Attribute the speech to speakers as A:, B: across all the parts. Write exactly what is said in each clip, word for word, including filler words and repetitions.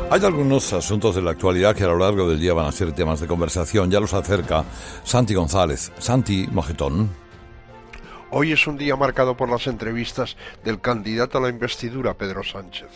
A: Hay algunos asuntos de la actualidad que a lo largo del día van a ser temas de conversación. Ya los acerca Santi González. Santi, mojetón.
B: Hoy es un día marcado por las entrevistas del candidato a la investidura, Pedro Sánchez.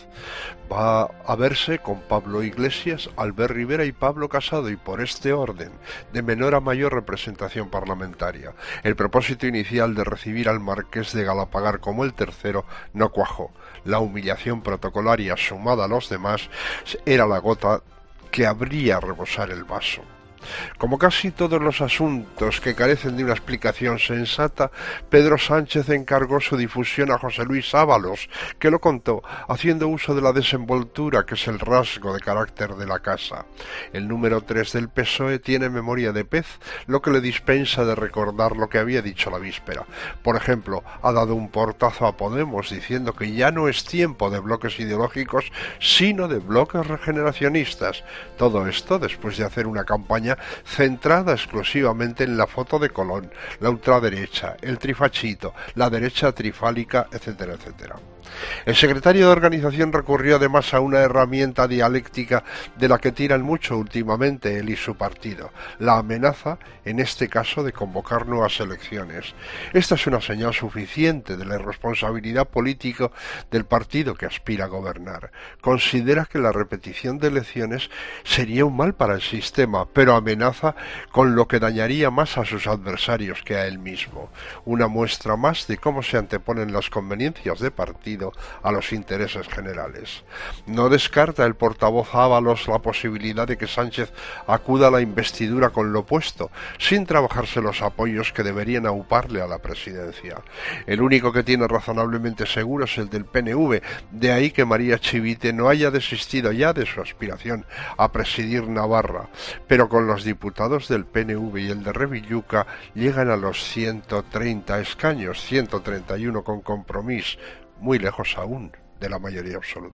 B: Va a verse con Pablo Iglesias, Albert Rivera y Pablo Casado, y por este orden, de menor a mayor representación parlamentaria. El propósito inicial de recibir al marqués de Galapagar como el tercero no cuajó. La humillación protocolaria sumada a los demás era la gota que habría a rebosar el vaso. Como casi todos los asuntos que carecen de una explicación sensata, Pedro Sánchez encargó su difusión a José Luis Ábalos, que lo contó haciendo uso de la desenvoltura, que es el rasgo de carácter de la casa. El número tres del P S O E tiene memoria de pez, lo que le dispensa de recordar lo que había dicho la víspera. Por ejemplo, ha dado un portazo a Podemos diciendo que ya no es tiempo de bloques ideológicos, sino de bloques regeneracionistas. Todo esto después de hacer una campaña centrada exclusivamente en la foto de Colón, la ultraderecha, el trifachito, la derecha trifálica, etcétera, etcétera. El secretario de Organización recurrió además a una herramienta dialéctica de la que tiran mucho últimamente él y su partido, la amenaza, en este caso, de convocar nuevas elecciones. Esta es una señal suficiente de la irresponsabilidad política del partido que aspira a gobernar. Considera que la repetición de elecciones sería un mal para el sistema, pero amenaza con lo que dañaría más a sus adversarios que a él mismo. Una muestra más de cómo se anteponen las conveniencias de partido a los intereses generales. No descarta el portavoz Ábalos la posibilidad de que Sánchez acuda a la investidura con lo opuesto, sin trabajarse los apoyos que deberían auparle a la presidencia. El único que tiene razonablemente seguro es el del P N V, de ahí que María Chivite no haya desistido ya de su aspiración a presidir Navarra, pero con los diputados del P N V y el de Revilluca llegan a los ciento treinta escaños, ciento treinta y uno con Compromís, muy lejos aún de la mayoría absoluta.